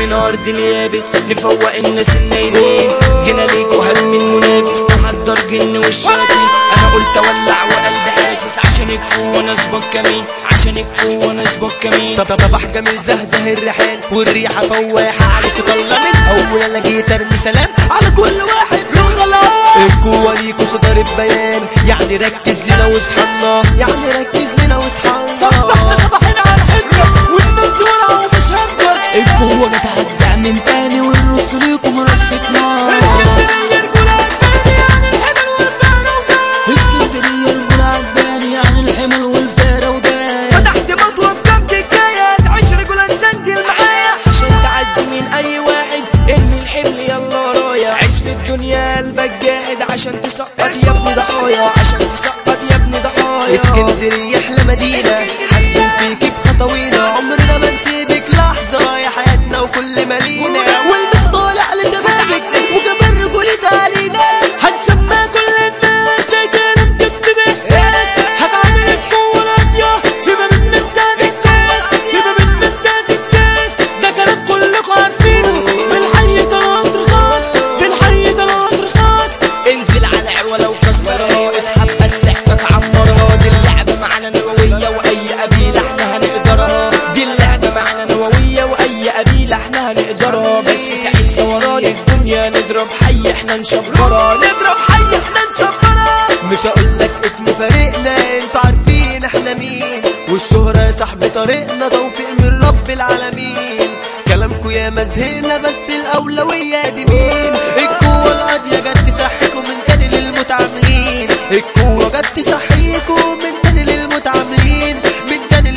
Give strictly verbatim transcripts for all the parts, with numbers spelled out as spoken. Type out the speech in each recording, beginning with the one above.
من ارض اليابس نفوق الناس النايمين. جينا ليكوا هل من منافس نحضر جن والشياطين. انا قلت اولع وقلبي حاسس عشان القوة نسبق كمين، عشان القوة نسبق كمين. صباح جميل زهزه الريحان والريحة فواحة عليكوا طلة من اول انا جيت ارمي سلام على كل واحد بالغلط. القوة ليكوا صدر بيان يعني ركز لنا واصحابنا، يعني ركز لنا واصحابنا. صبحنا صباحنا على الحجة والمنزورة ومش هنقدر. القوة بتعدع من تاني والرص ليكم رصتنا. اسكندرية رجولة عجباني يعني الحمل والفارة وجاي. اسكندرية رجولة عجباني يعني الحمل والفارة وجاي. فتحت مطوة بجنب الجاية تعيش رجولة نسندل معايا عشان تعدي من اي واحد. ارمي الحمل يلا رايا، عيش في الدنيا قلبك جاهد عشان تسقط يا ابني ضحايا، عشان تسقط يا ابني ضحايا. اسكندرية احلى مدينة حاسبين فيكي بخطوينا، عمرنا ما نسيبك لحظة يا حياتنا وكل مالينا. والبس طالع لشبابك وكبر رجولتها علينا. هنسمع كل الناس ده كلام جد باحساس. هتعمل القوة راضية في باب المداد الكاس، في باب المداد الكاس. ده كلام كلكوا عارفينه. بالحي طلعت رصاص، بالحي طلعت رصاص. انزل على عوله وكسرها، اسحب اسلحتك عمرها. دي اللعبة معانا نووية واي قبيلة احنا هنقدرها. دي اللعبة معانا نووية واي قبيلة احنا هنقدرها. بس سعيد ثوران الدنيا نضرب حي احنا نشبرها، نضرب حي احنا نشبرها. مش هقولك اسم فريقنا انتوا عارفين احنا مين، والشهرة يا صاحبي طريقنا توفيق من رب العالمين. كلامكوا يا مزهقنا بس الأولوية دي مين؟ القوة القاضية جت تصحيكوا من تاني للمتعاملين. القوة جت تصحيكوا من تاني للمتعاملين، من تاني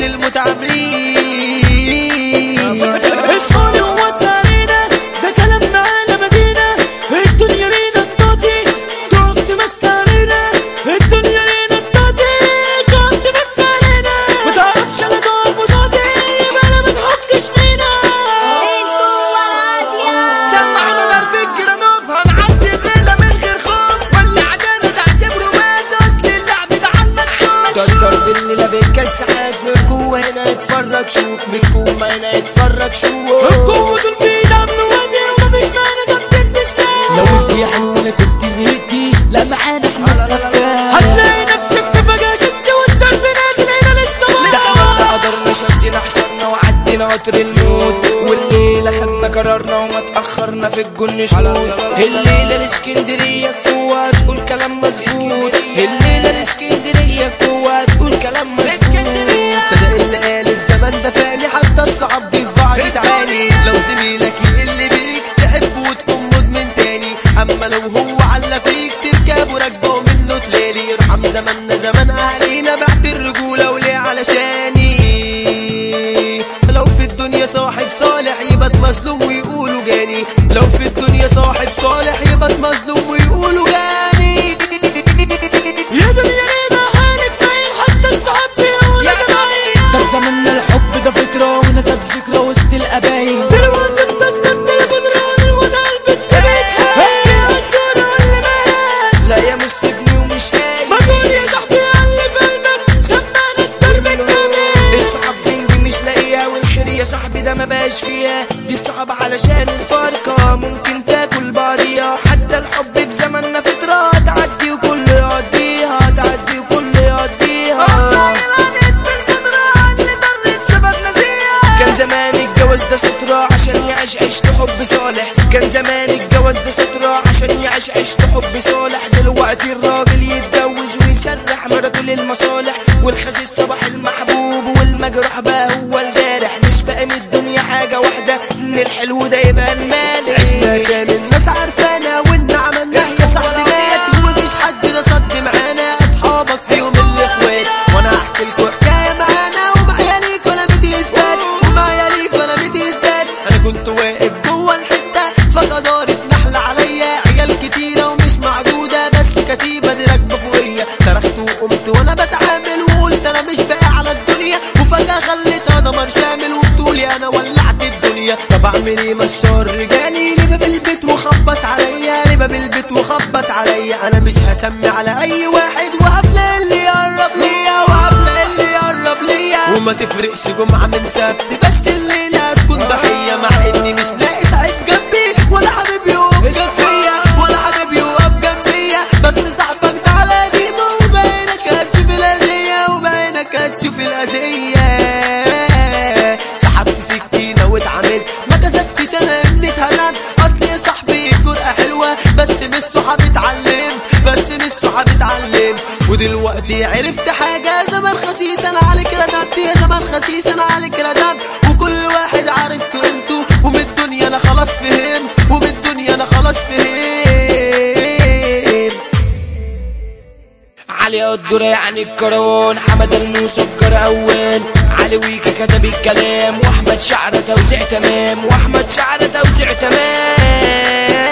للمتعاملين. اصحوني ووصل علينا ده كلامنا على مدينة. الدنيا لينا الطاطي تقعد تمس علينا. الدنيا لينا الطاطي تقعد تمس علينا. متعرفش انا ضعف وصوتي يبقى انا منحكش فينا. سمعنا ضرب الجرانوب هنعدي الليلة من غير خوف، ولا عدانا تعتبره مات اصل اللعب ده عالمكشوف. ده ضرب الليلة بالكسحات من القوة هنا اتفرج شوف، من القوة هنا اتفرج شوف. القوة دول بيدعم وادي ومفيش معنى ده بتلبسنا. لو انت يا حلوة كنت زهقتي لا معانا احنا السفاح. هتلاقي نفسك في فجأة شد والضرب نازل هنا لسه لا قدرنا شدنا حصرنا وعدينا قطر الموت. والليلة خدنا قرارنا وما تأخرنا في الجن شهود. الليلة الاسكندرية القوة هتقول كلام مظبوط. الليلة الاسكندرية القوة هتقول كلام مظبوط. صدق اللي قال الزمن ده فاني حتى الصعب دي في بعض تعاني. لو زميلك يقل بيك تحب وتكون مدمن تاني، اما لو هو على فيك تركب وراكبه منه تلالي. يرحم زماننا زمان اهالينا بعد الرجولة وليه علشاني. لو في الدنيا صاحب صالح يبقى مظلوم ويقولوا جاني. لو في الدنيا صاحب صالح يبقى مظلوم ويقولوا جاني. يا دنيا لينا حالك باين حتى الصحاب بيقولوا جمايل. ده في زماننا الحب ده فكرة ونسب ذكرى وسط القبايل. دلوقتي بتسكت الجدران الوضع البت بيتها. احكي الدنيا واللي مات. لا يا مش سيبني ومش هاي. ما تقول يا صاحبي علي في قلبك سمعنا الدرب الجميل. الصحاب فين دي مش لاقيها، والخير يا صاحبي ده ما بقاش فيها. دي الصحاب علشان الفرقة ممكن تاكل بعضيها. حتى الحب في زماننا فترة تعدي وكل يقضيها، تعدي وكل يقضيها. كان زمان الجواز ده سترة عشان يعيش عيشة حب صالح. كان زمان الجواز ده سترة عشان يعيش عيشة حب صالح. دلوقتي الراجل يتجوز ويسرح مراته للمصالح. والخسيس صباح المحبوب والمجروح بقى هو الجارح. مش بقى من الدنيا حاجة واحدة ان الحلو ده يبقى المالح. عشنا زمان الناس عارفانا وإن عملناه يا صاحبي مات. ومفيش حد ده صد معانا أصحابك فيهم الإخوات. وأنا هحكي لكوا حكاية معانا ومعايا ليك ولا بتثبت، ومعايا ليك ولا بتثبت. أنا كنت واقف جوه الحتة فقدرت نحلة عليا. عيال كتيرة ومش معدودة بس كتيبة دي راكبة فوقيا. صرخت وقمت وأنا بتعامل وقلت أنا مش باقي على الدنيا. وفجأة خليتها دمر شامل وبطولي أنا ولعت الدنيا. طب أعمل إيه مشار رجالي لباب البيت وخبط عليا، لباب البيت وخبط عليا. أنا مش هسمي على أي واحد وقبل اللي يقرب ليا، وقبل اللي يقرب ليا. وما تفرقش جمعة من سبت بس الليلة تكون ضحية مع إني مش لاقي ودلوقتي عرفت حاجة زمان خسيس انا عليك ردمت يا زمان خسيس انا عليك ردمت وكل واحد عارف قيمته ومن الدنيا انا خلاص فهم ومن الدنيا انا خلاص فهم. علي الدور يعني الكروان حمد الموسى الجراوان علي ويكا كتب الكلام واحمد شعر توزيع تمام واحمد شعر توزيع تمام.